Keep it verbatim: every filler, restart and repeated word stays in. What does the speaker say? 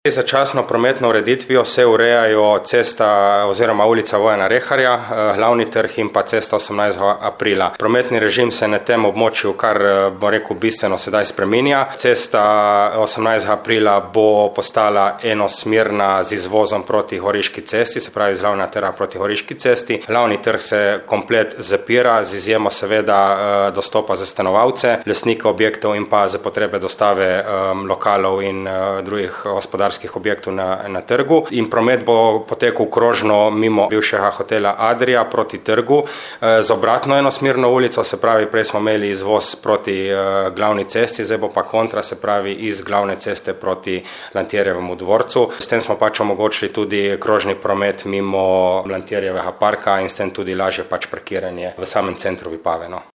Začasno prometno ureditvijo se urejajo cesta oziroma ulica Vojana Reharja, Glavni trg in pa cesta osemnajstega aprila. Prometni režim se na tem območju kar, bom rekel, bistveno sedaj spreminja. Cesta osemnajstega aprila bo postala enosmerna z izvozom proti Goriški cesti, se pravi z Glavnega trga proti Goriški cesti. Glavni trg se komplet zapira, z izjemo seveda dostopa za stanovalce, lastnike objektov in pa za potrebe dostave lokalov in drugih gospodarskih objektov na, na trgu. In promet bo potekal krožno mimo bivšega hotela Adria proti trgu z obratno enosmerno ulico, se pravi, prej smo imeli izvoz proti uh, glavni cesti, zdaj bo pa kontra, se pravi, iz glavne ceste proti Lantjerjevemu dvorcu. S tem smo pač omogočili tudi krožni promet mimo Lantjerjevega parka in s tem tudi lažje pač parkiranje v samem centru Vipave, no.